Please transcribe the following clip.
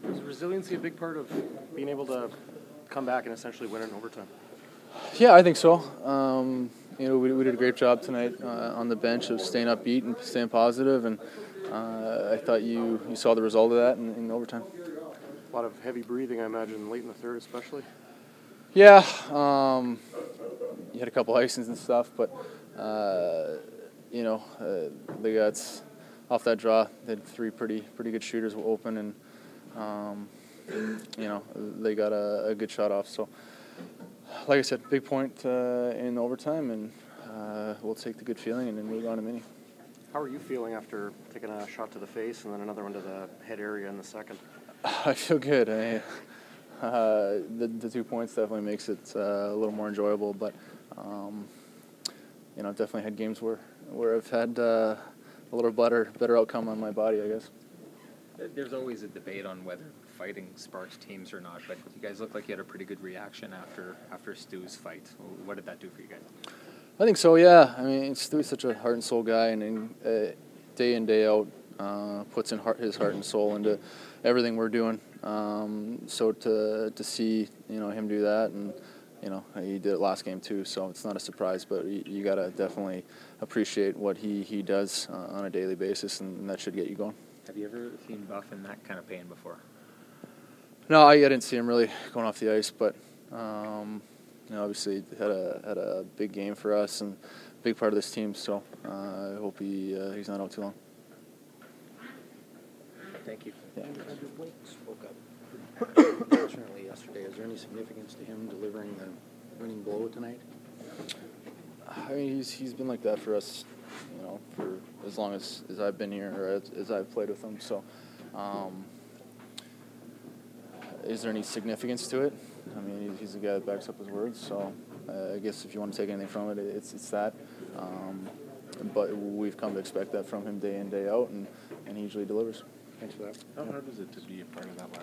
Is resiliency a big part of being able to come back and essentially win in overtime? Yeah, I think so. We did a great job tonight on the bench of staying upbeat and staying positive, and I thought you saw the result of that in overtime. A lot of heavy breathing, I imagine, late in the third especially. Yeah, you had a couple icings and stuff, but they got off that draw. They had three pretty good shooters open, and they got a good shot off. So, like I said, big point in overtime, and we'll take the good feeling and then move on to mini. How are you feeling after taking a shot to the face and then another one to the head area in the second? I feel good. The 2 points definitely makes it a little more enjoyable, but I've definitely had games where I've had a little better outcome on my body, I guess. There's always a debate on whether fighting sparks teams or not, but you guys look like you had a pretty good reaction after Stu's fight. What did that do for you guys? I think so, yeah. I mean, Stu's such a heart and soul guy, and day in, day out, puts in his heart and soul into everything we're doing. So to see him do that, and he did it last game too, so it's not a surprise. But you gotta definitely appreciate what he does on a daily basis, and that should get you going. Have you ever seen Buff in that kind of pain before? No, I didn't see him really going off the ice, but obviously had a big game for us and big part of this team. So I hope he's not out too long. Thank you. Yeah. Andrew Blake spoke up unfortunately yesterday. Is there any significance to him delivering the winning blow tonight? I mean, he's been like that for us, for as long as I've been here or as I've played with him. So, is there any significance to it? I mean, he's the guy that backs up his words. So, I guess if you want to take anything from it, it's that. But we've come to expect that from him day in, day out, and he usually delivers. Thanks for that. How hard was it to be a part of that last